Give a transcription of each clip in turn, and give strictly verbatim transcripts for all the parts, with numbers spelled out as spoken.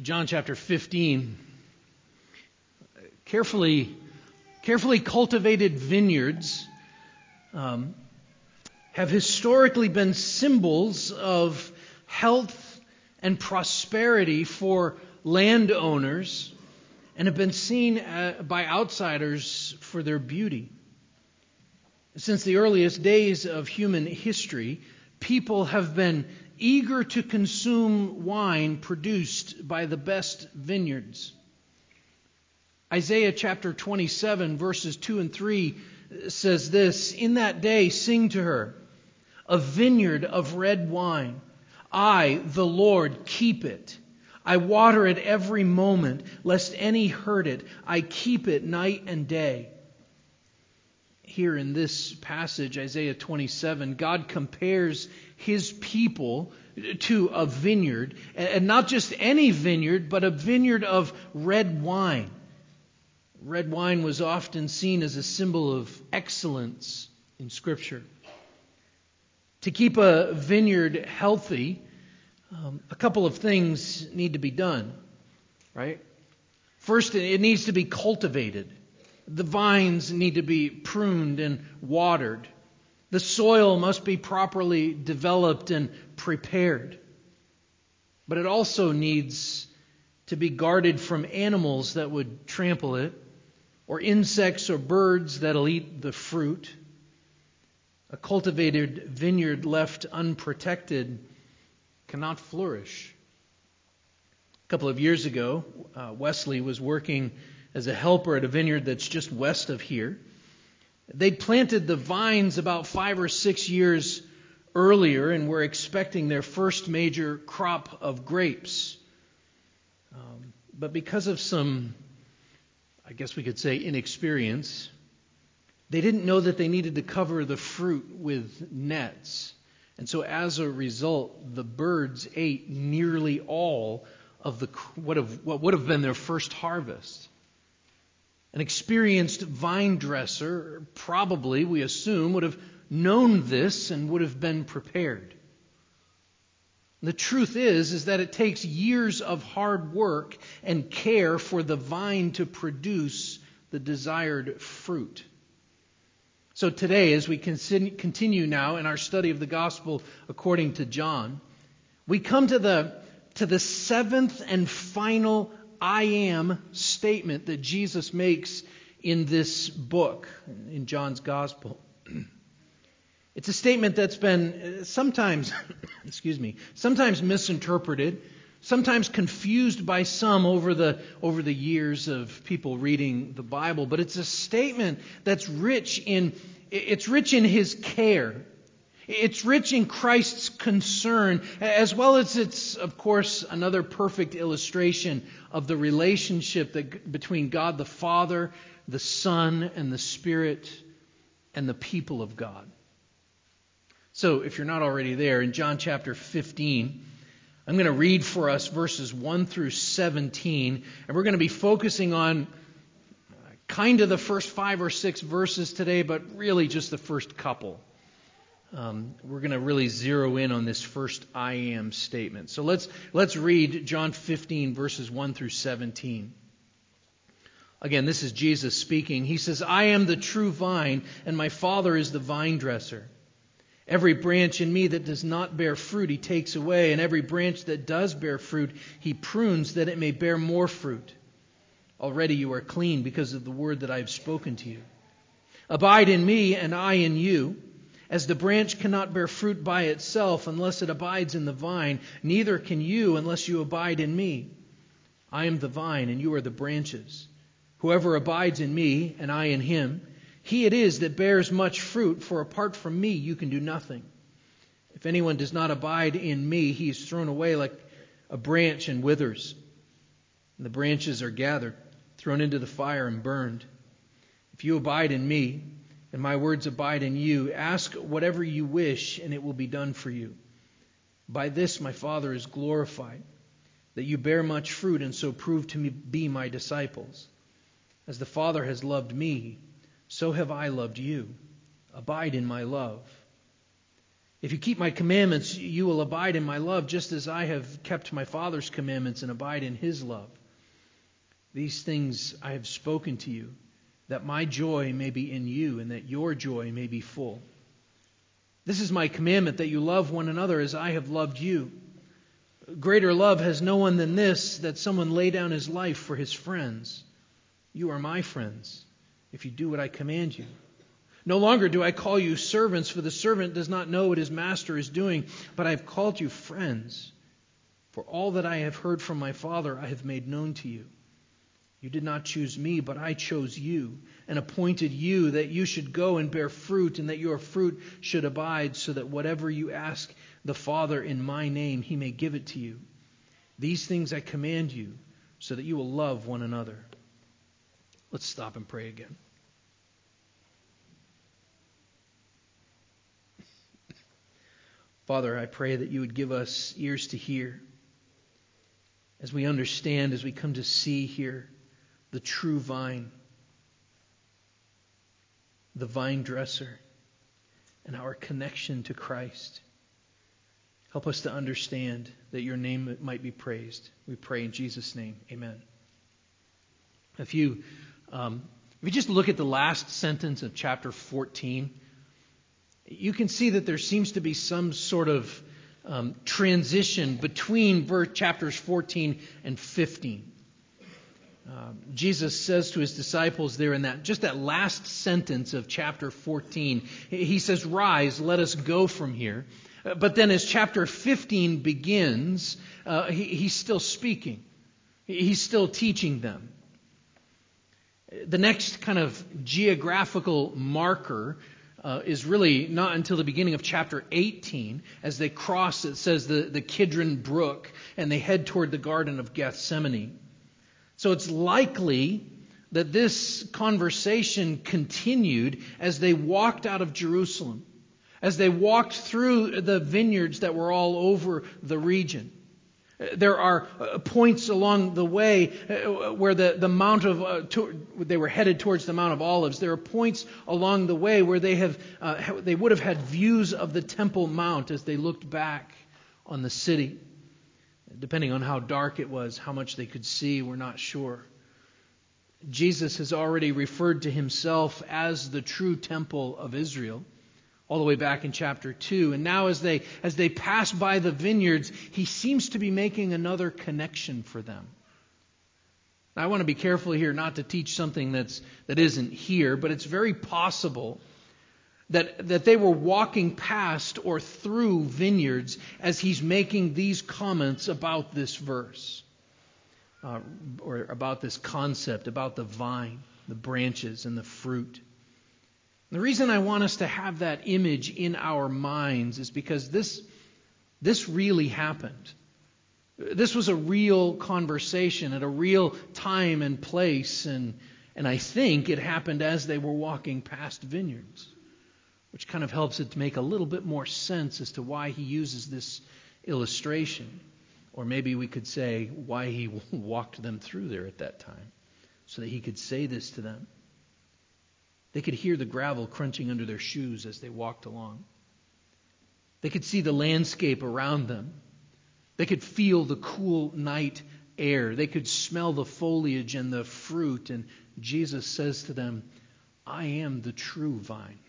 John chapter fifteen. Carefully, carefully cultivated vineyards um, have historically been symbols of health and prosperity for landowners and have been seen uh, by outsiders for their beauty. Since the earliest days of human history, people have been eager to consume wine produced by the best vineyards. Isaiah chapter twenty-seven, verses two and three says this, "In that day sing to her, a vineyard of red wine. I, the Lord, keep it. I water it every moment, lest any hurt it. I keep it night and day." Here in this passage, Isaiah twenty-seven, God compares His people to a vineyard, and not just any vineyard, but a vineyard of red wine. Red wine was often seen as a symbol of excellence in Scripture. To keep a vineyard healthy, um, a couple of things need to be done, right? First, it needs to be cultivated. The vines need to be pruned and watered. The soil must be properly developed and prepared. But it also needs to be guarded from animals that would trample it, or insects or birds that'll eat the fruit. A cultivated vineyard left unprotected cannot flourish. A couple of years ago, uh, Wesley was working as a helper at a vineyard that's just west of here. They'd planted the vines about five or six years earlier and were expecting their first major crop of grapes. Um, but because of some, I guess we could say, inexperience, they didn't know that they needed to cover the fruit with nets. And so as a result, the birds ate nearly all of the what, have, what would have been their first harvest. An experienced vine dresser probably, we assume, would have known this and would have been prepared. The truth is, is that it takes years of hard work and care for the vine to produce the desired fruit. So today, as we continue now in our study of the Gospel according to John, we come to the, to the seventh and final I am statement that Jesus makes in this book, in John's Gospel. It's a statement that's been sometimes, excuse me, sometimes misinterpreted, sometimes confused by some over the over the years of people reading the Bible. But it's a statement that's rich in it's rich in His care. It's rich in Christ's concern, as well as it's, of course, another perfect illustration of the relationship that between God the Father, the Son, and the Spirit, and the people of God. So, if you're not already there, in John chapter fifteen, I'm going to read for us verses one through seventeen, and we're going to be focusing on kind of the first five or six verses today, but really just the first couple. Um, we're going to really zero in on this first I am statement. So let's let's read John fifteen, verses one through seventeen. Again, this is Jesus speaking. He says, "I am the true vine, and my Father is the vine dresser. Every branch in me that does not bear fruit, He takes away, and every branch that does bear fruit, He prunes that it may bear more fruit. Already you are clean because of the word that I have spoken to you. Abide in me, and I in you. As the branch cannot bear fruit by itself unless it abides in the vine, neither can you unless you abide in me. I am the vine, and you are the branches. Whoever abides in me, and I in him, he it is that bears much fruit, for apart from me you can do nothing. If anyone does not abide in me, he is thrown away like a branch and withers. And the branches are gathered, thrown into the fire and burned. If you abide in me, and my words abide in you, ask whatever you wish, and it will be done for you. By this my Father is glorified, that you bear much fruit, and so prove to me be my disciples. As the Father has loved me, so have I loved you. Abide in my love. If you keep my commandments, you will abide in my love, just as I have kept my Father's commandments and abide in his love. These things I have spoken to you, that my joy may be in you, and that your joy may be full. This is my commandment, that you love one another as I have loved you. Greater love has no one than this, that someone lay down his life for his friends. You are my friends, if you do what I command you. No longer do I call you servants, for the servant does not know what his master is doing, but I have called you friends. For all that I have heard from my Father I have made known to you. You did not choose me, but I chose you, and appointed you that you should go and bear fruit, and that your fruit should abide, so that whatever you ask the Father in my name, he may give it to you. These things I command you, so that you will love one another. Let's stop and pray again. Father, I pray that you would give us ears to hear as we understand, as we come to see here the true vine, the vine dresser, and our connection to Christ. Help us to understand that your name might be praised. We pray in Jesus' name. Amen. If you, um, if you just look at the last sentence of chapter fourteen, you can see that there seems to be some sort of um, transition between verse, chapters fourteen and fifteen. Um, Jesus says to his disciples there in that just that last sentence of chapter fourteen, he says, "Rise, let us go from here." Uh, but then as chapter fifteen begins, uh, he, he's still speaking. He's still teaching them. The next kind of geographical marker Uh, is really not until the beginning of chapter eighteen, as they cross, it says, the, the Kidron Brook, and they head toward the Garden of Gethsemane. So it's likely that this conversation continued as they walked out of Jerusalem, as they walked through the vineyards that were all over the region. There are points along the way where the, the Mount of, uh, to, they were headed towards the Mount of Olives. There are points along the way where they have, uh, they would have had views of the Temple Mount as they looked back on the city. Depending on how dark it was, how much they could see, we're not sure. Jesus has already referred to himself as the true temple of Israel, all the way back in chapter two. And now as they as they pass by the vineyards, he seems to be making another connection for them. Now, I want to be careful here not to teach something that's that isn't here, but it's very possible that, that they were walking past or through vineyards as he's making these comments about this verse, uh, or about this concept, about the vine, the branches, and the fruit. The reason I want us to have that image in our minds is because this, this really happened. This was a real conversation at a real time and place, and, and I think it happened as they were walking past vineyards, which kind of helps it to make a little bit more sense as to why he uses this illustration. Or maybe we could say why he walked them through there at that time, so that he could say this to them. They could hear the gravel crunching under their shoes as they walked along. They could see the landscape around them. They could feel the cool night air. They could smell the foliage and the fruit. And Jesus says to them, "I am the true vine."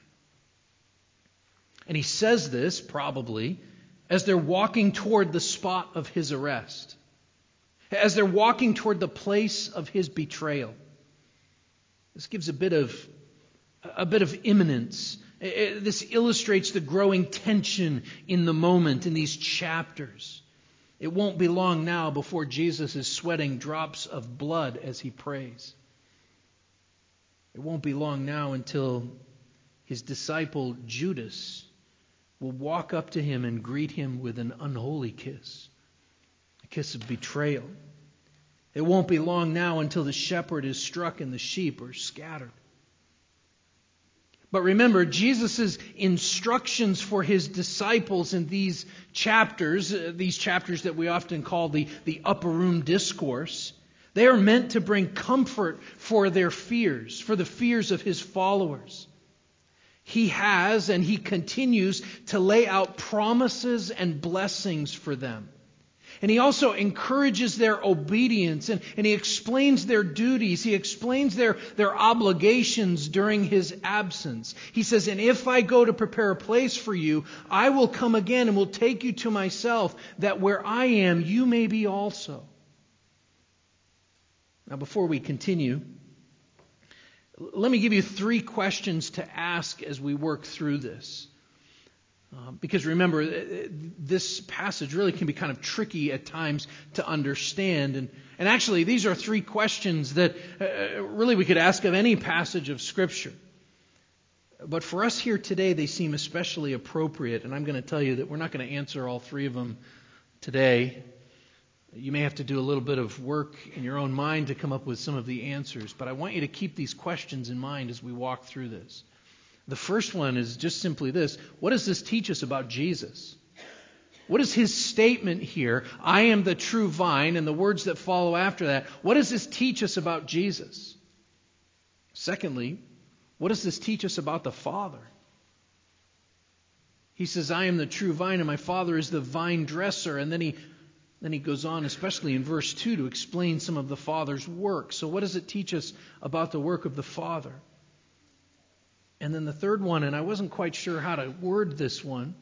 And he says this probably as they're walking toward the spot of his arrest, as they're walking toward the place of his betrayal. This gives a bit of A bit of imminence. This illustrates the growing tension in the moment in these chapters. It won't be long now before Jesus is sweating drops of blood as he prays. It won't be long now until his disciple Judas will walk up to him and greet him with an unholy kiss, a kiss of betrayal. It won't be long now until the shepherd is struck and the sheep are scattered. But remember, Jesus' instructions for his disciples in these chapters, uh, these chapters that we often call the, the upper room discourse, they are meant to bring comfort for their fears, for the fears of his followers. He has and He continues to lay out promises and blessings for them. And He also encourages their obedience, and, and He explains their duties. He explains their, their obligations during His absence. He says, and if I go to prepare a place for you, I will come again and will take you to myself, that where I am, you may be also. Now, before we continue, let me give you three questions to ask as we work through this. Uh, because remember, this passage really can be kind of tricky at times to understand. And, and actually, these are three questions that uh, really we could ask of any passage of Scripture. But for us here today, they seem especially appropriate. And I'm going to tell you that we're not going to answer all three of them today. You may have to do a little bit of work in your own mind to come up with some of the answers. But I want you to keep these questions in mind as we walk through this. The first one is just simply this. What does this teach us about Jesus? What is His statement here? I am the true vine, and the words that follow after that. What does this teach us about Jesus? Secondly, what does this teach us about the Father? He says, I am the true vine, and my Father is the vine dresser. And then he, then he goes on, especially in verse two, to explain some of the Father's work. So what does it teach us about the work of the Father? And then the third one, and I wasn't quite sure how to word this one,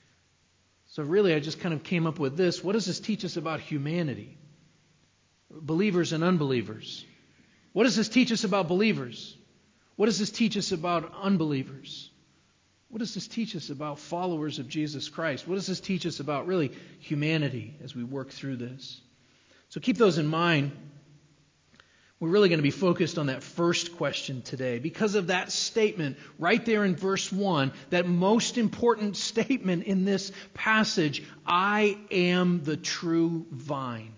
so really I just kind of came up with this. What does this teach us about humanity? Believers and unbelievers. What does this teach us about believers? What does this teach us about unbelievers? What does this teach us about followers of Jesus Christ? What does this teach us about really humanity as we work through this? So keep those in mind. We're really going to be focused on that first question today because of that statement right there in verse one, that most important statement in this passage, I am the true vine.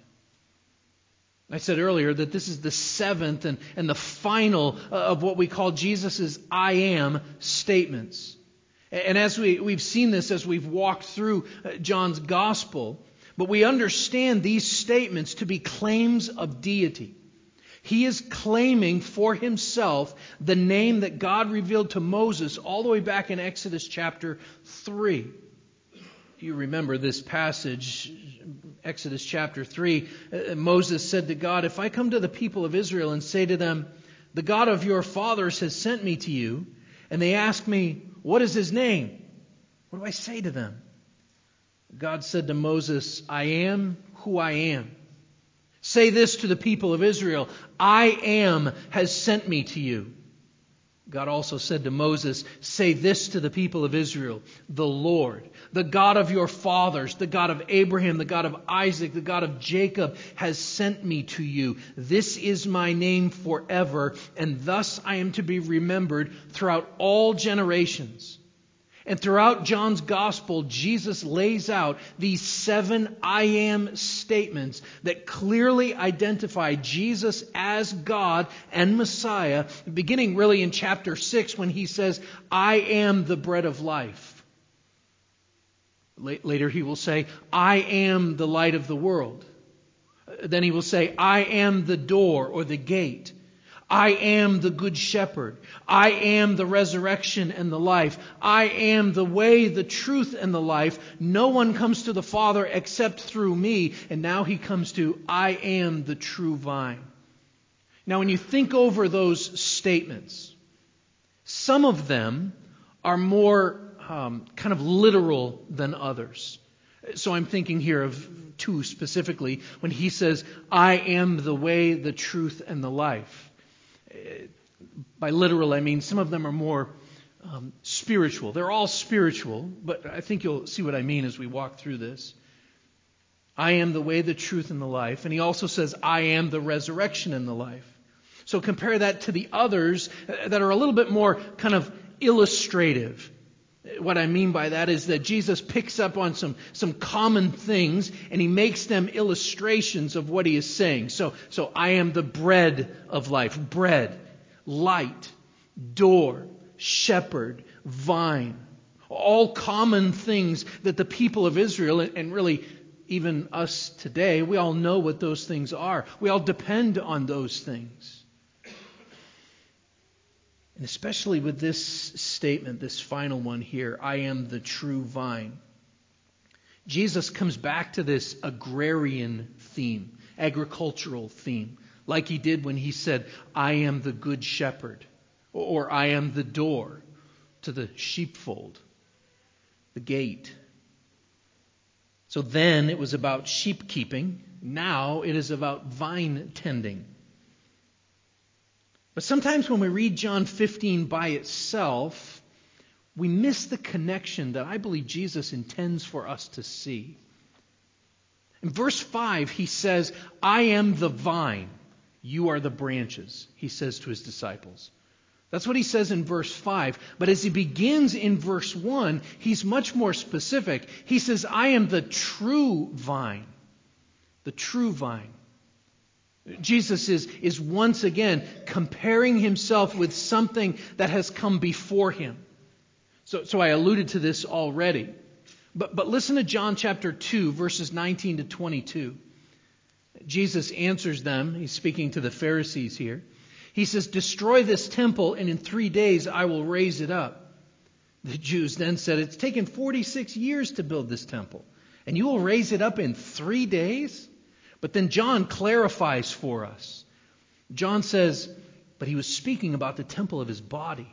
I said earlier that this is the seventh and, and the final of what we call Jesus' I am statements. And as we, we've seen this as we've walked through John's gospel, but we understand these statements to be claims of deity. He is claiming for himself the name that God revealed to Moses all the way back in Exodus chapter three. If you remember this passage, Exodus chapter three, Moses said to God, if I come to the people of Israel and say to them, the God of your fathers has sent me to you, and they ask me, what is his name? What do I say to them? God said to Moses, I am who I am. Say this to the people of Israel, I am has sent me to you. God also said to Moses, say this to the people of Israel, the Lord, the God of your fathers, the God of Abraham, the God of Isaac, the God of Jacob, has sent me to you. This is my name forever, and thus I am to be remembered throughout all generations. And throughout John's gospel, Jesus lays out these seven I am statements that clearly identify Jesus as God and Messiah, beginning really in chapter six when he says, I am the bread of life. Later he will say, I am the light of the world. Then he will say, I am the door or the gate. I am the good shepherd. I am the resurrection and the life. I am the way, the truth, and the life. No one comes to the Father except through me. And now he comes to, I am the true vine. Now when you think over those statements, some of them are more um, kind of literal than others. So I'm thinking here of two specifically when he says, I am the way, the truth, and the life. By literal, I mean some of them are more um, spiritual. They're all spiritual, but I think you'll see what I mean as we walk through this. I am the way, the truth, and the life. And he also says, I am the resurrection and the life. So compare that to the others that are a little bit more kind of illustrative. What I mean by that is that Jesus picks up on some, some common things and he makes them illustrations of what he is saying. So, so I am the bread of life. Bread, light, door, shepherd, vine. All common things that the people of Israel, and really even us today, we all know what those things are. We all depend on those things. And especially with this statement, this final one here, I am the true vine. Jesus comes back to this agrarian theme, agricultural theme, like he did when he said, I am the good shepherd, or I am the door to the sheepfold, the gate. So then it was about sheep keeping. Now it is about vine tending. But sometimes when we read John fifteen by itself, we miss the connection that I believe Jesus intends for us to see. In verse five, he says, I am the vine, you are the branches, he says to his disciples. That's what he says in verse five. But as he begins in verse one, he's much more specific. He says, I am the true vine. The true vine. Jesus is, is once again comparing himself with something that has come before him. So, so I alluded to this already. But, but listen to John chapter two, verses nineteen to twenty-two. Jesus answers them. He's speaking to the Pharisees here. He says, destroy this temple, and in three days I will raise it up. The Jews then said, it's taken forty-six years to build this temple, and you will raise it up in three days? But then John clarifies for us. John says, but he was speaking about the temple of his body.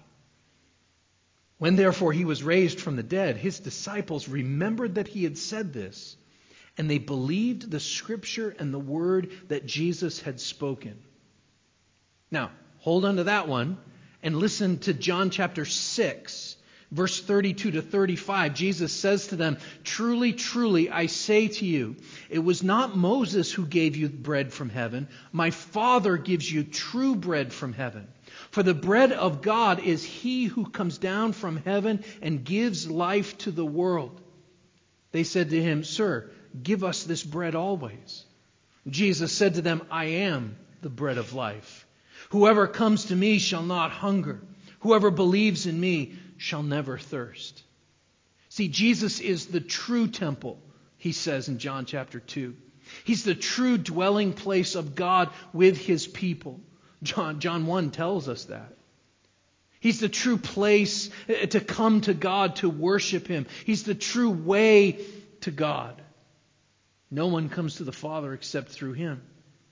When therefore he was raised from the dead, his disciples remembered that he had said this, and they believed the scripture and the word that Jesus had spoken. Now, hold on to that one and listen to John chapter six, verse thirty-two to thirty-five. Jesus says to them, truly, truly, I say to you, it was not Moses who gave you bread from heaven. My Father gives you true bread from heaven. For the bread of God is he who comes down from heaven and gives life to the world. They said to him, Sir, give us this bread always. Jesus said to them, I am the bread of life. Whoever comes to me shall not hunger. Whoever believes in me shall never thirst. See, Jesus is the true temple, he says in John chapter two. He's the true dwelling place of God with his people. John, John one tells us that. He's the true place to come to God, to worship him. He's the true way to God. No one comes to the Father except through him.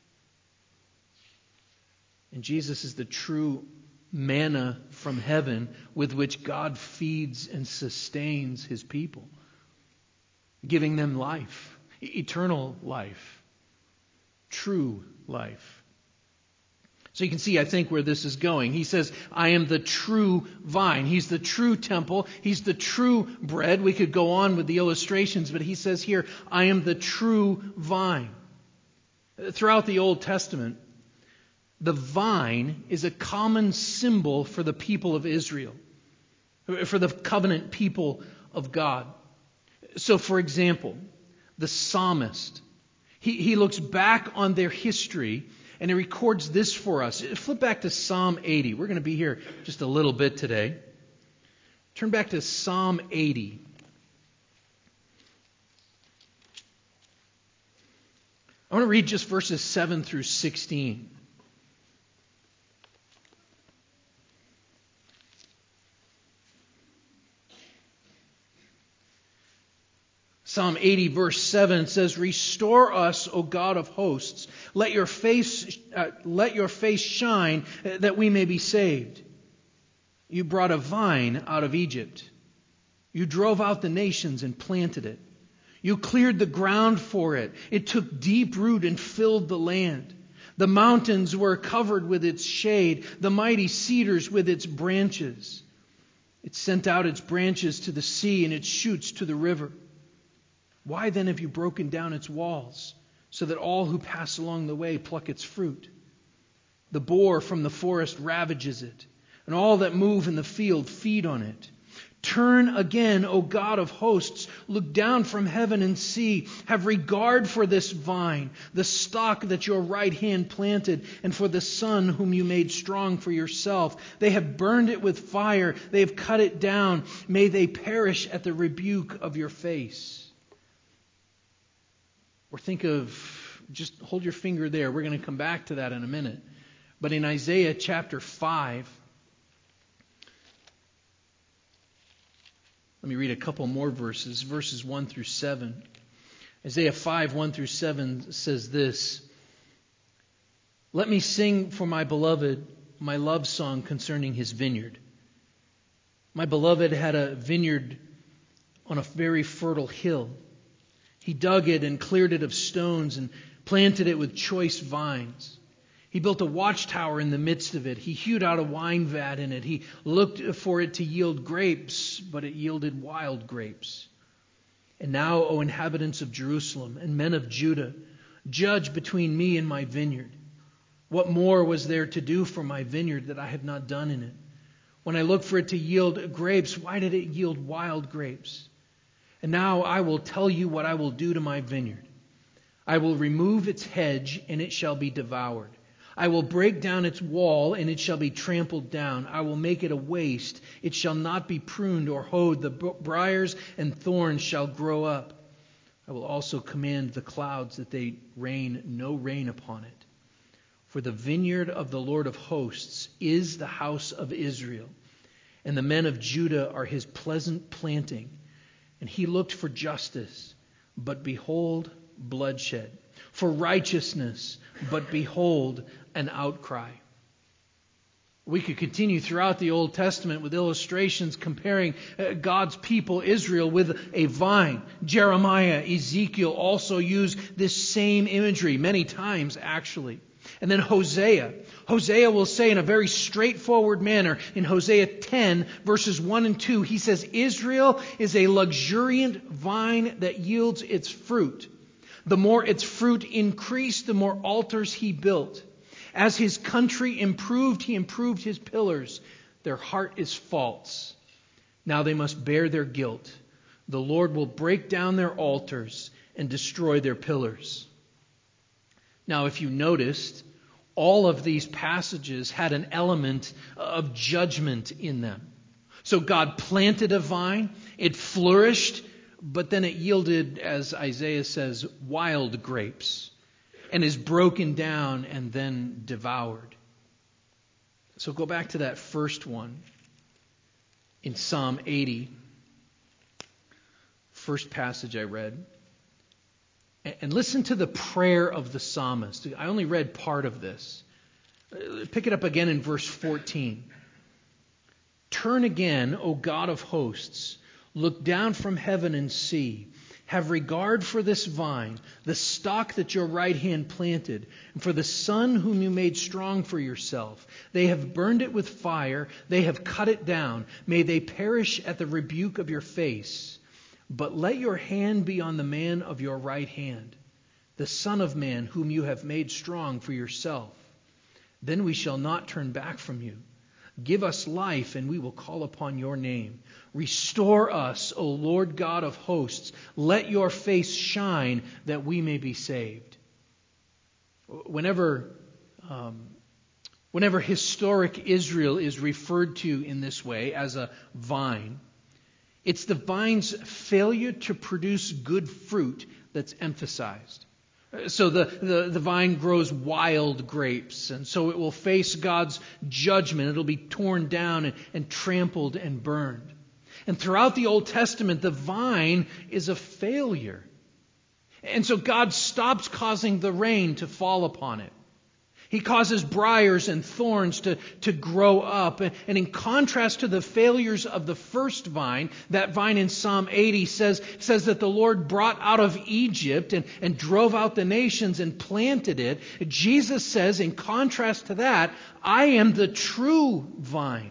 And Jesus is the true manna from heaven with which God feeds and sustains his people, giving them life, eternal life, true life. So you can see, I think, where this is going. He says, I am the true vine. He's the true temple. He's the true bread. We could go on with the illustrations, but he says here, I am the true vine. Throughout the Old Testament, the vine is a common symbol for the people of Israel, for the covenant people of God. So, for example, the psalmist, he, he looks back on their history and he records this for us. Flip back to Psalm eighty. We're going to be here just a little bit today. Turn back to Psalm eighty. I want to read just verses seven through sixteen. Psalm eighty, verse seven says, Restore us, O God of hosts. Let your face, uh, let your face shine, uh, that we may be saved. You brought a vine out of Egypt. You drove out the nations and planted it. You cleared the ground for it. It took deep root and filled the land. The mountains were covered with its shade, the mighty cedars with its branches. It sent out its branches to the sea and its shoots to the river. Why then have you broken down its walls, so that all who pass along the way pluck its fruit? The boar from the forest ravages it, and all that move in the field feed on it. Turn again, O God of hosts, look down from heaven and see. Have regard for this vine, the stock that your right hand planted, and for the son whom you made strong for yourself. They have burned it with fire, they have cut it down. May they perish at the rebuke of your face. Or think of, just hold your finger there. We're going to come back to that in a minute. But in Isaiah chapter five, Let me read a couple more verses, verses one through seven. Isaiah five, one through seven says this: "Let me sing for my beloved my love song concerning his vineyard. My beloved had a vineyard on a very fertile hill. He dug it and cleared it of stones and planted it with choice vines. He built a watchtower in the midst of it. He hewed out a wine vat in it. He looked for it to yield grapes, but it yielded wild grapes. And now, O inhabitants of Jerusalem and men of Judah, judge between me and my vineyard. What more was there to do for my vineyard that I have not done in it? When I looked for it to yield grapes, why did it yield wild grapes? And now I will tell you what I will do to my vineyard. I will remove its hedge, and it shall be devoured. I will break down its wall, and it shall be trampled down. I will make it a waste. It shall not be pruned or hoed. The briars and thorns shall grow up. I will also command the clouds that they rain no rain upon it. For the vineyard of the Lord of hosts is the house of Israel, and the men of Judah are his pleasant planting. And he looked for justice, but behold, bloodshed. For righteousness, but behold, an outcry." We could continue throughout the Old Testament with illustrations comparing God's people, Israel, with a vine. Jeremiah, Ezekiel also use this same imagery many times, actually. And then Hosea. Hosea will say in a very straightforward manner in Hosea ten, verses one and two, he says, "Israel is a luxuriant vine that yields its fruit. The more its fruit increased, the more altars he built. As his country improved, he improved his pillars. Their heart is false. Now they must bear their guilt. The Lord will break down their altars and destroy their pillars." Now, if you noticed, all of these passages had an element of judgment in them. So God planted a vine, it flourished, but then it yielded, as Isaiah says, wild grapes, and is broken down and then devoured. So go back to that first one in Psalm eighty, first passage I read. And listen to the prayer of the psalmist. I only read part of this. Pick it up again in verse fourteen. "Turn again, O God of hosts. Look down from heaven and see. Have regard for this vine, the stock that your right hand planted, and for the son whom you made strong for yourself. They have burned it with fire. They have cut it down. May they perish at the rebuke of your face. But let your hand be on the man of your right hand, the Son of Man whom you have made strong for yourself. Then we shall not turn back from you. Give us life, and we will call upon your name. Restore us, O Lord God of hosts. Let your face shine that we may be saved." Whenever, um, whenever historic Israel is referred to in this way as a vine, it's the vine's failure to produce good fruit that's emphasized. So the, the, the vine grows wild grapes, and so it will face God's judgment. It'll be torn down and, and trampled and burned. And throughout the Old Testament, the vine is a failure. And so God stops causing the rain to fall upon it. He causes briars and thorns to, to grow up. And in contrast to the failures of the first vine, that vine in Psalm eighty says, says that the Lord brought out of Egypt and, and drove out the nations and planted it. Jesus says, in contrast to that, I am the true vine.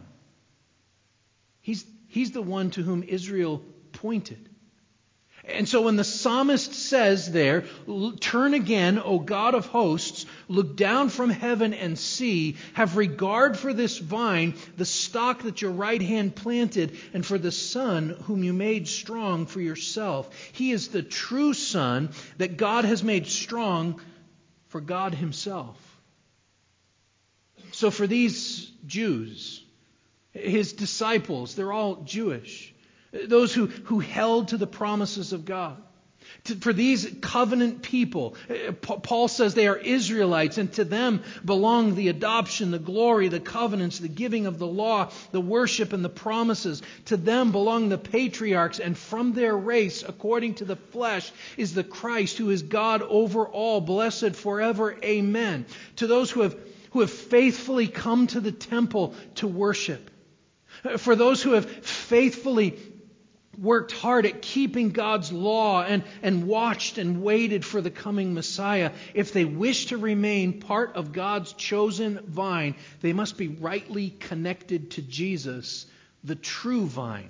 He's, he's the one to whom Israel pointed. And so when the psalmist says there, "Turn again, O God of hosts, look down from heaven and see, have regard for this vine, the stock that your right hand planted, and for the son whom you made strong for yourself." He is the true son that God has made strong for God himself. So for these Jews, his disciples, they're all Jewish. Those who, who held to the promises of God. To, for these covenant people, Paul says they are Israelites, and to them belong the adoption, the glory, the covenants, the giving of the law, the worship, and the promises. To them belong the patriarchs, and from their race, according to the flesh, is the Christ, who is God over all, blessed forever. Amen. To those who have, who have faithfully come to the temple to worship. For those who have faithfully worked hard at keeping God's law and, and watched and waited for the coming Messiah, if they wish to remain part of God's chosen vine, they must be rightly connected to Jesus, the true vine.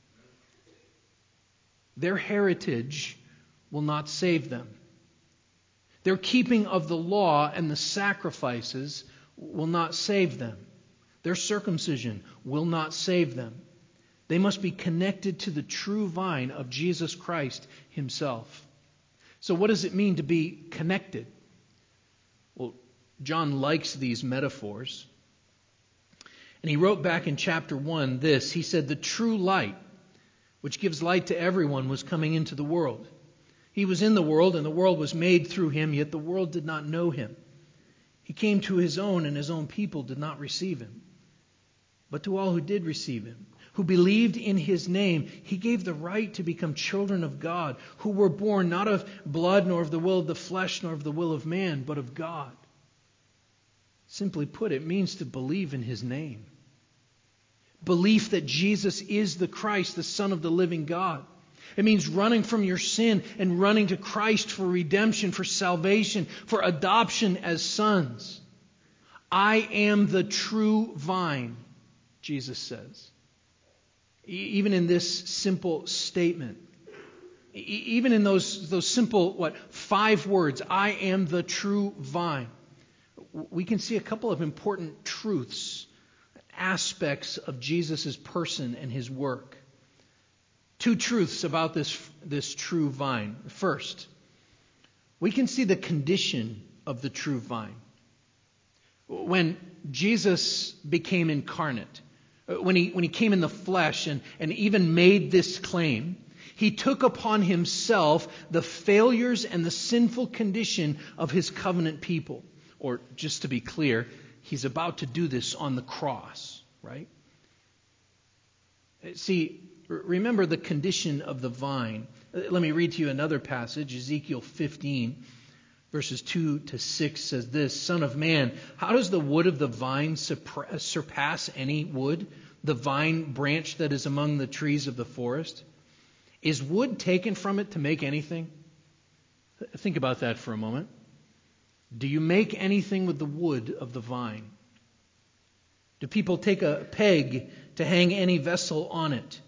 Their heritage will not save them. Their keeping of the law and the sacrifices will not save them. Their circumcision will not save them. They must be connected to the true vine of Jesus Christ himself. So what does it mean to be connected? Well, John likes these metaphors. And he wrote back in chapter one this. He said, the true light, which gives light to everyone, was coming into the world. He was in the world, and the world was made through him, yet the world did not know him. He came to his own, and his own people did not receive him. But to all who did receive him, who believed in his name, he gave the right to become children of God, who were born not of blood, nor of the will of the flesh, nor of the will of man, but of God. Simply put, it means to believe in his name. Belief that Jesus is the Christ, the Son of the living God. It means running from your sin and running to Christ for redemption, for salvation, for adoption as sons. I am the true vine, Jesus says. Even in this simple statement, even in those, those simple, what, five words, I am the true vine, we can see a couple of important truths, aspects of Jesus' person and his work. Two truths about this, this true vine. First, we can see the condition of the true vine. When Jesus became incarnate, When he, when he came in the flesh and, and even made this claim, he took upon himself the failures and the sinful condition of his covenant people. Or, just to be clear, he's about to do this on the cross, right? See, remember the condition of the vine. Let me read to you another passage, Ezekiel fifteen, verses two to six says this, Son of man, how does the wood of the vine surpass any wood, the vine branch that is among the trees of the forest? Is wood taken from it to make anything? Think about that for a moment. Do you make anything with the wood of the vine? Do people take a peg to hang any vessel on it?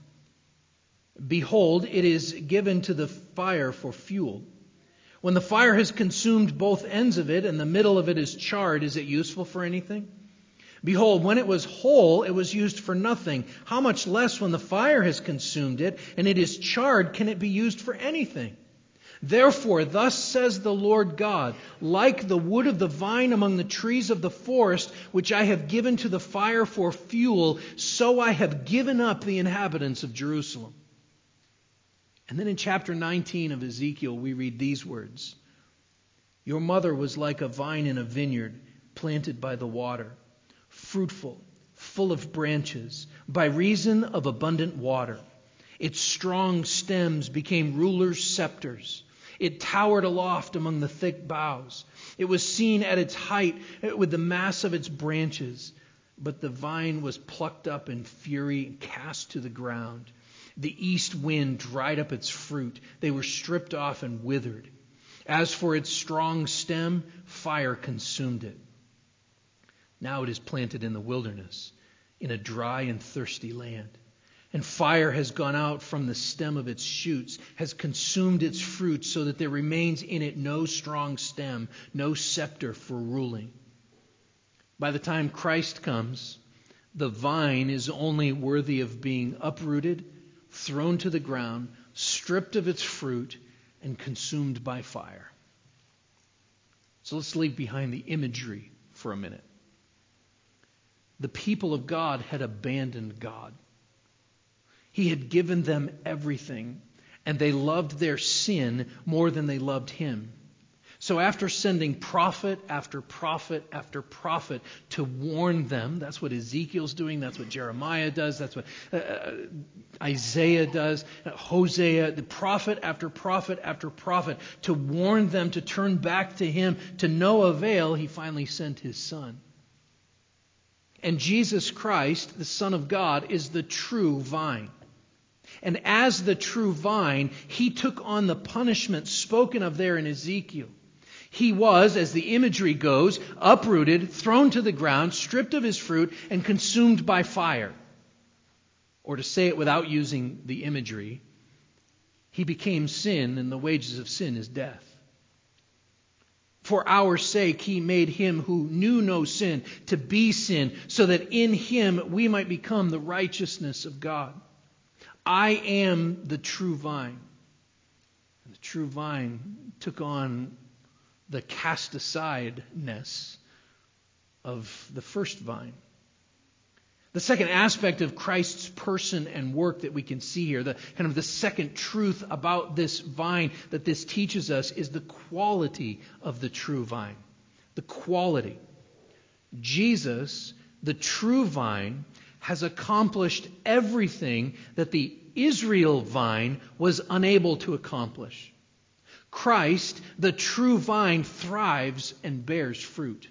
Behold, it is given to the fire for fuel. When the fire has consumed both ends of it and the middle of it is charred, is it useful for anything? Behold, when it was whole, it was used for nothing. How much less when the fire has consumed it and it is charred, can it be used for anything? Therefore, thus says the Lord God, like the wood of the vine among the trees of the forest, which I have given to the fire for fuel, so I have given up the inhabitants of Jerusalem. And then in chapter nineteen of Ezekiel, we read these words. Your mother was like a vine in a vineyard, planted by the water, fruitful, full of branches, by reason of abundant water. Its strong stems became rulers' scepters. It towered aloft among the thick boughs. It was seen at its height with the mass of its branches. But the vine was plucked up in fury and cast to the ground. The east wind dried up its fruit. They were stripped off and withered. As for its strong stem, fire consumed it. Now it is planted in the wilderness, in a dry and thirsty land. And fire has gone out from the stem of its shoots, has consumed its fruit, so that there remains in it no strong stem, no scepter for ruling. By the time Christ comes, the vine is only worthy of being uprooted, thrown to the ground, stripped of its fruit, and consumed by fire. So let's leave behind the imagery for a minute. The people of God had abandoned God. He had given them everything, and they loved their sin more than they loved him. So after sending prophet after prophet after prophet to warn them, that's what Ezekiel's doing, that's what Jeremiah does, that's what uh, Isaiah does, uh, Hosea, the prophet after prophet after prophet, to warn them to turn back to him, to no avail, he finally sent his son. And Jesus Christ, the Son of God, is the true vine. And as the true vine, he took on the punishment spoken of there in Ezekiel. He was, as the imagery goes, uprooted, thrown to the ground, stripped of his fruit, and consumed by fire. Or to say it without using the imagery, he became sin, and the wages of sin is death. For our sake he made him who knew no sin to be sin, so that in him we might become the righteousness of God. I am the true vine. And the true vine took on the cast asideness of the first vine. The second aspect of Christ's person and work that we can see here, the kind of the second truth about this vine that this teaches us, is the quality of the true vine. The quality. Jesus, the true vine, has accomplished everything that the Israel vine was unable to accomplish. Christ, the true vine, thrives and bears fruit.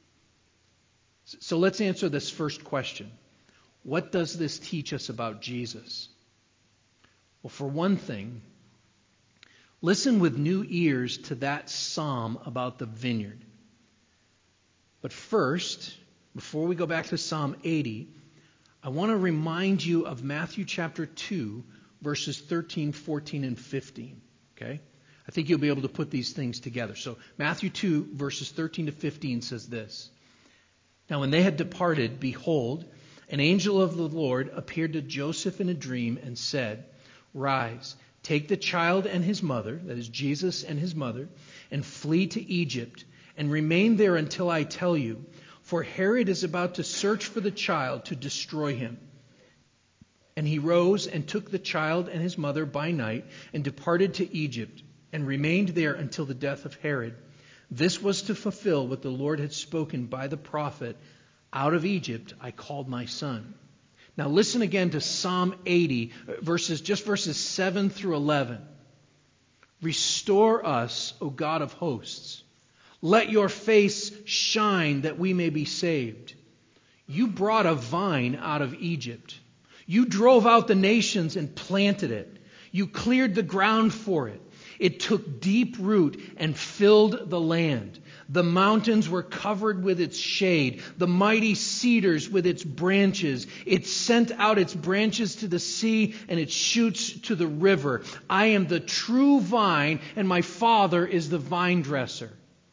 So let's answer this first question. What does this teach us about Jesus? Well, for one thing, listen with new ears to that psalm about the vineyard. But first, before we go back to Psalm eighty, I want to remind you of Matthew chapter two, verses thirteen, fourteen, and fifteen. Okay? I think you'll be able to put these things together. So Matthew two, verses thirteen to fifteen says this. Now when they had departed, behold, an angel of the Lord appeared to Joseph in a dream and said, Rise, take the child and his mother, that is Jesus and his mother, and flee to Egypt, and remain there until I tell you, for Herod is about to search for the child to destroy him. And he rose and took the child and his mother by night and departed to Egypt, and remained there until the death of Herod. This was to fulfill what the Lord had spoken by the prophet, Out of Egypt I called my son. Now listen again to Psalm eighty, verses just verses seven through eleven. Restore us, O God of hosts. Let your face shine that we may be saved. You brought a vine out of Egypt. You drove out the nations and planted it. You cleared the ground for it. It took deep root and filled the land. The mountains were covered with its shade, the mighty cedars with its branches. It sent out its branches to the sea and its shoots to the river. I am the true vine, and my Father is the vine dresser.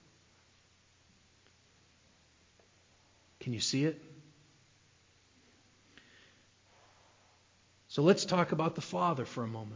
Can you see it? So let's talk about the Father for a moment.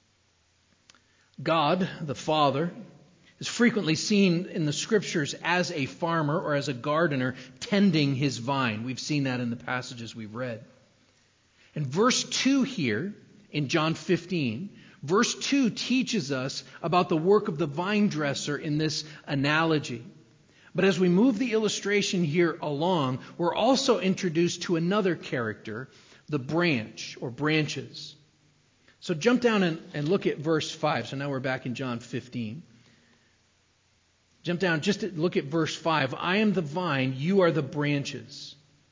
God, the Father, is frequently seen in the Scriptures as a farmer or as a gardener tending his vine. We've seen that in the passages we've read. And verse two here in John fifteen, verse two teaches us about the work of the vine dresser in this analogy. But as we move the illustration here along, we're also introduced to another character, the branch or branches. So jump down and, and look at verse five. So now we're back in John fifteen. Jump down, just to look at verse five. I am the vine, you are the branches.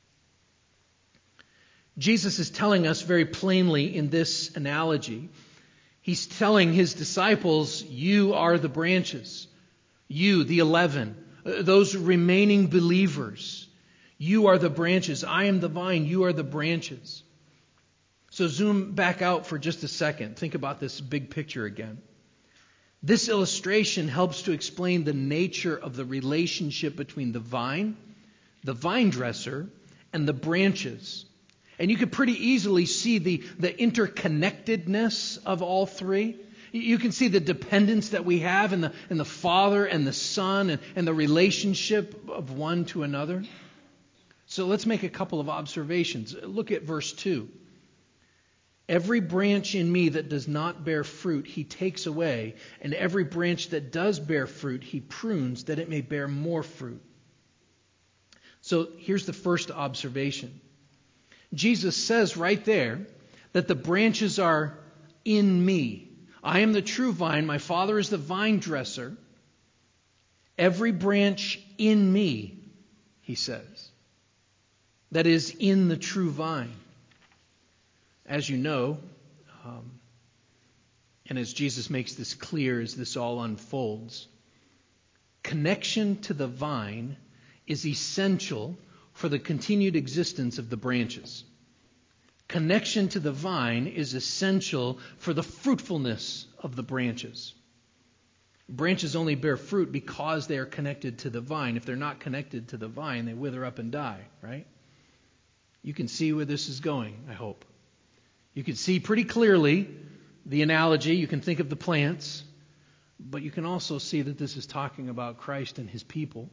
Jesus is telling us very plainly in this analogy. He's telling his disciples, you are the branches. You, the eleven, those remaining believers. You are the branches. I am the vine, you are the branches. So zoom back out for just a second. Think about this big picture again. This illustration helps to explain the nature of the relationship between the vine, the vine dresser, and the branches. And you could pretty easily see the, the interconnectedness of all three. You can see the dependence that we have in the, in the Father and the Son and, and the relationship of one to another. So let's make a couple of observations. Look at verse two. Every branch in me that does not bear fruit, he takes away, and every branch that does bear fruit, he prunes, that it may bear more fruit. So here's the first observation. Jesus says right there that the branches are in me. I am the true vine, my Father is the vine dresser. Every branch in me, he says, that is in the true vine. As you know, um, and as Jesus makes this clear as this all unfolds, connection to the vine is essential for the continued existence of the branches. Connection to the vine is essential for the fruitfulness of the branches. Branches only bear fruit because they are connected to the vine. If they're not connected to the vine, they wither up and die, right? You can see where this is going, I hope. You can see pretty clearly the analogy. You can think of the plants, but you can also see that this is talking about Christ and his people.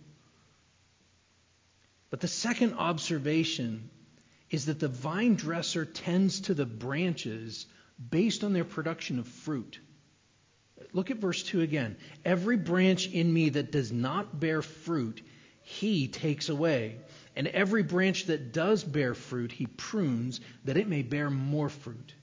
But the second observation is that the vine dresser tends to the branches based on their production of fruit. Look at verse two again. Every branch in me that does not bear fruit, he takes away. And every branch that does bear fruit, he prunes, that it may bear more fruit.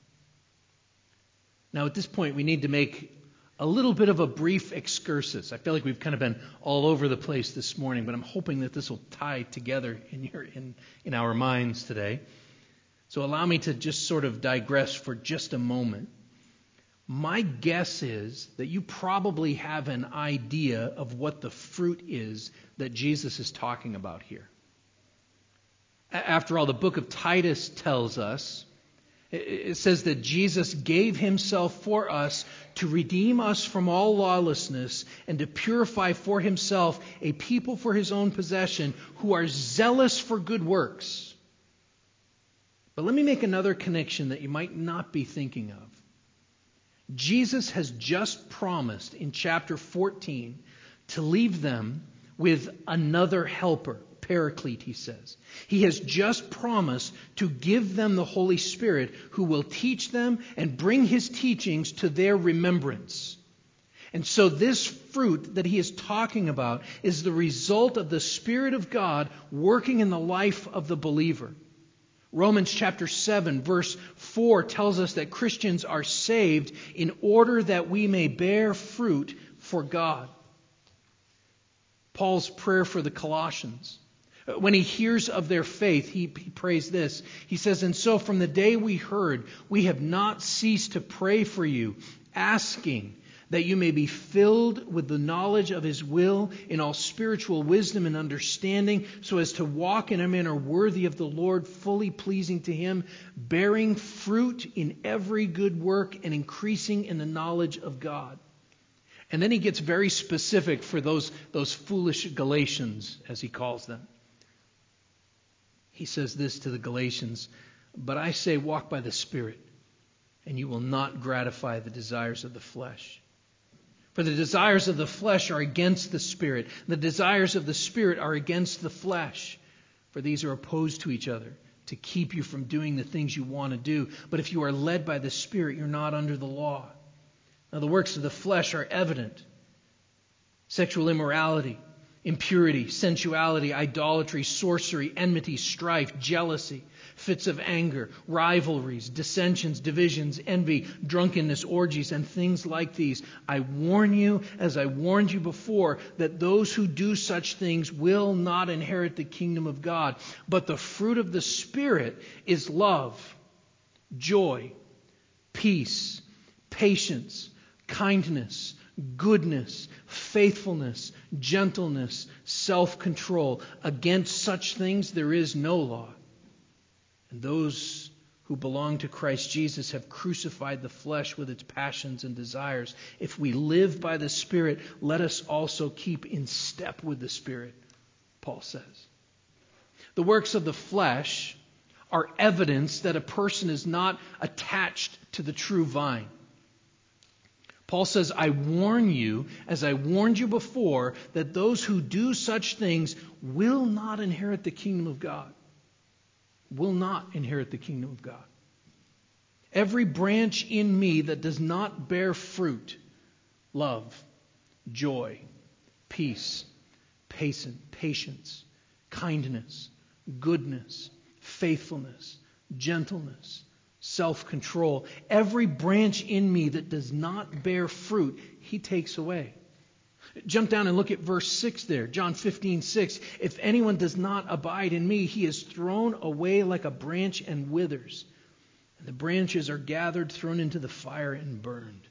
Now, at this point, we need to make a little bit of a brief excursus. I feel like we've kind of been all over the place this morning, but I'm hoping that this will tie together in your in, in our minds today. So allow me to just sort of digress for just a moment. My guess is that you probably have an idea of what the fruit is that Jesus is talking about here. After all, the book of Titus tells us, it says that Jesus gave himself for us to redeem us from all lawlessness and to purify for himself a people for his own possession who are zealous for good works. But let me make another connection that you might not be thinking of. Jesus has just promised in chapter fourteen to leave them with another helper. Paraclete, he says. He has just promised to give them the Holy Spirit who will teach them and bring his teachings to their remembrance. And so this fruit that he is talking about is the result of the Spirit of God working in the life of the believer. Romans chapter seven verse four tells us that Christians are saved in order that we may bear fruit for God. Paul's prayer for the Colossians. When he hears of their faith, he, he prays this. He says, "And so from the day we heard, we have not ceased to pray for you, asking that you may be filled with the knowledge of his will in all spiritual wisdom and understanding, so as to walk in a manner worthy of the Lord, fully pleasing to him, bearing fruit in every good work and increasing in the knowledge of God." And then he gets very specific for those, those foolish Galatians, as he calls them. He says this to the Galatians, "But I say, walk by the Spirit, and you will not gratify the desires of the flesh. For the desires of the flesh are against the Spirit. The desires of the Spirit are against the flesh. For these are opposed to each other, to keep you from doing the things you want to do. But if you are led by the Spirit, you're not under the law. Now the works of the flesh are evident: sexual immorality, impurity, sensuality, idolatry, sorcery, enmity, strife, jealousy, fits of anger, rivalries, dissensions, divisions, envy, drunkenness, orgies, and things like these. I warn you, as I warned you before, that those who do such things will not inherit the kingdom of God. But the fruit of the Spirit is love, joy, peace, patience, kindness, goodness, faithfulness, gentleness, self-control. Against such things there is no law. And those who belong to Christ Jesus have crucified the flesh with its passions and desires. If we live by the Spirit, let us also keep in step with the Spirit, Paul says. The works of the flesh are evidence that a person is not attached to the true vine. Paul says, I warn you, as I warned you before, that those who do such things will not inherit the kingdom of God. Will not inherit the kingdom of God. Every branch in me that does not bear fruit, love, joy, peace, patience, kindness, goodness, faithfulness, gentleness, self-control. Every branch in me that does not bear fruit, he takes away. Jump down and look at verse six there. John fifteen, six. If anyone does not abide in me, he is thrown away like a branch and withers. And the branches are gathered, thrown into the fire, and burned.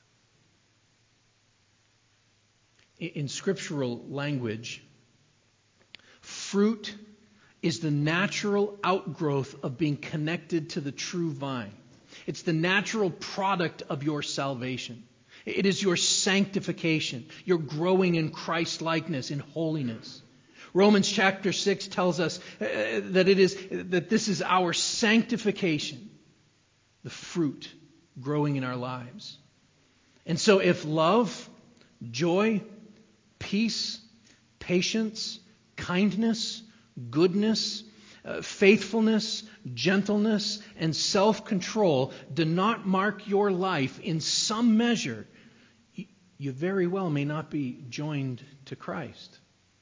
In scriptural language, fruit is the natural outgrowth of being connected to the true vine. It's the natural product of your salvation. It is your sanctification, your growing in Christ-likeness, in holiness. Romans chapter six tells us that it is that this is our sanctification, the fruit growing in our lives. And so if love, joy, peace, patience, kindness, goodness, uh, faithfulness, gentleness, and self-control do not mark your life in some measure, you very well may not be joined to Christ.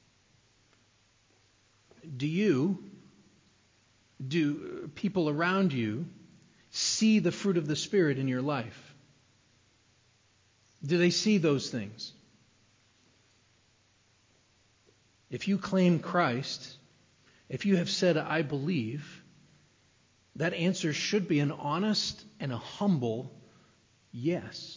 Do you, do people around you see the fruit of the Spirit in your life? Do they see those things? If you claim Christ, if you have said, I believe, that answer should be an honest and a humble yes.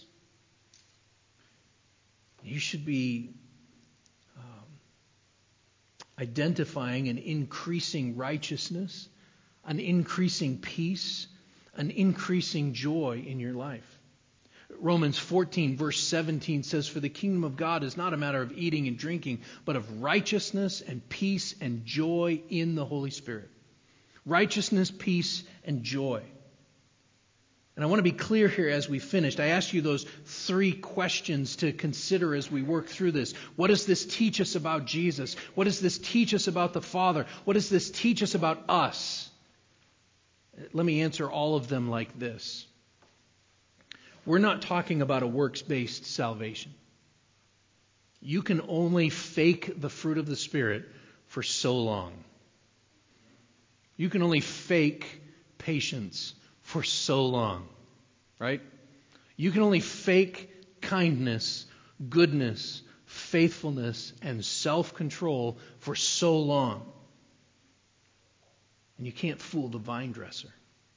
You should be um, identifying an increasing righteousness, an increasing peace, an increasing joy in your life. Romans fourteen, verse seventeen says, for the kingdom of God is not a matter of eating and drinking, but of righteousness and peace and joy in the Holy Spirit. Righteousness, peace, and joy. And I want to be clear here as we finished. I asked you those three questions to consider as we work through this. What does this teach us about Jesus? What does this teach us about the Father? What does this teach us about us? Let me answer all of them like this. We're not talking about a works-based salvation. You can only fake the fruit of the Spirit for so long. You can only fake patience for so long, right? You can only fake kindness, goodness, faithfulness, and self-control for so long. And you can't fool the vine dresser.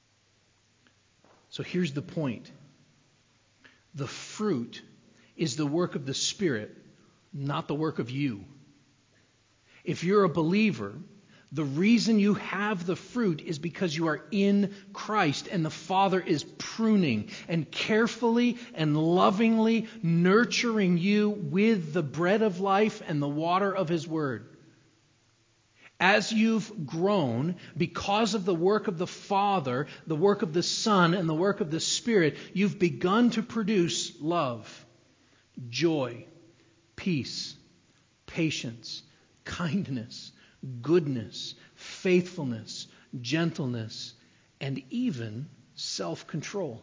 So here's the point. The fruit is the work of the Spirit, not the work of you. If you're a believer, the reason you have the fruit is because you are in Christ, and the Father is pruning and carefully and lovingly nurturing you with the bread of life and the water of His Word. As you've grown, because of the work of the Father, the work of the Son, and the work of the Spirit, you've begun to produce love, joy, peace, patience, kindness, goodness, faithfulness, gentleness, and even self-control.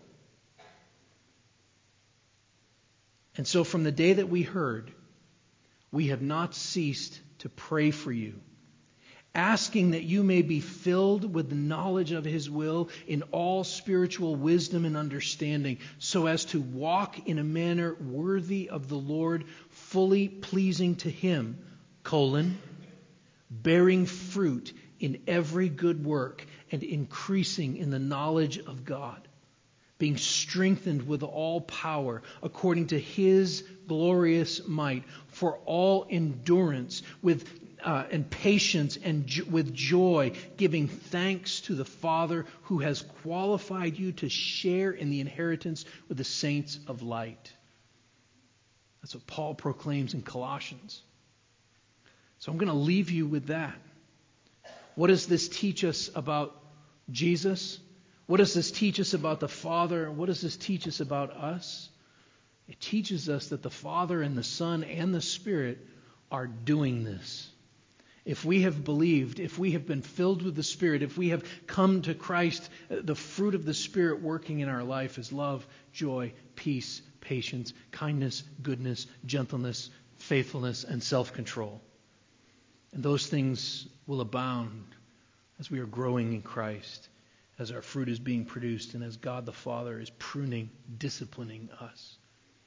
And so from the day that we heard, we have not ceased to pray for you, asking that you may be filled with the knowledge of His will in all spiritual wisdom and understanding, so as to walk in a manner worthy of the Lord, fully pleasing to Him, colon, bearing fruit in every good work and increasing in the knowledge of God, being strengthened with all power according to His glorious might, for all endurance with Uh, and patience and jo- with joy, giving thanks to the Father who has qualified you to share in the inheritance with the saints of light. That's what Paul proclaims in Colossians. So I'm going to leave you with that. What does this teach us about Jesus? What does this teach us about the Father? What does this teach us about us? It teaches us that the Father and the Son and the Spirit are doing this. If we have believed, if we have been filled with the Spirit, if we have come to Christ, the fruit of the Spirit working in our life is love, joy, peace, patience, kindness, goodness, gentleness, faithfulness, and self-control. And those things will abound as we are growing in Christ, as our fruit is being produced, and as God the Father is pruning, disciplining us.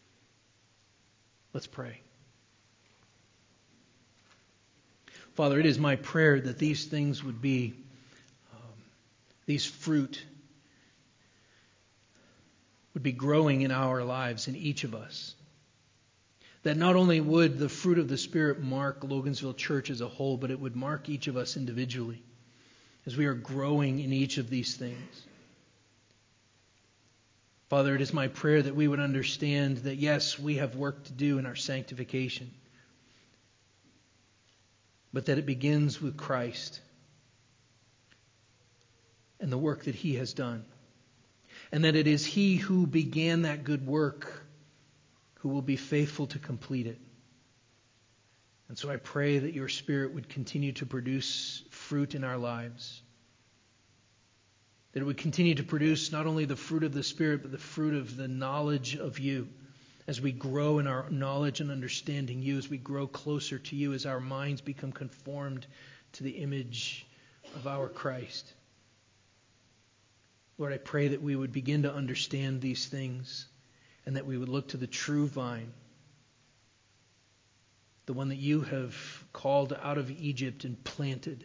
Let's pray. Father, it is my prayer that these things would be, um, these fruit would be growing in our lives, in each of us. That not only would the fruit of the Spirit mark Logansville Church as a whole, but it would mark each of us individually as we are growing in each of these things. Father, it is my prayer that we would understand that, yes, we have work to do in our sanctification, but that it begins with Christ and the work that He has done. And that it is He who began that good work who will be faithful to complete it. And so I pray that your Spirit would continue to produce fruit in our lives. That it would continue to produce not only the fruit of the Spirit, but the fruit of the knowledge of you. As we grow in our knowledge and understanding you, as we grow closer to you, as our minds become conformed to the image of our Christ. Lord, I pray that we would begin to understand these things and that we would look to the true vine, the one that you have called out of Egypt and planted,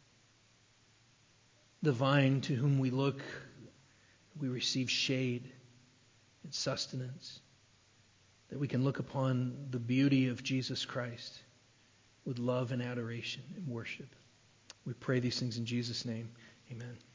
the vine to whom we look, we receive shade and sustenance, that we can look upon the beauty of Jesus Christ with love and adoration and worship. We pray these things in Jesus' name. Amen.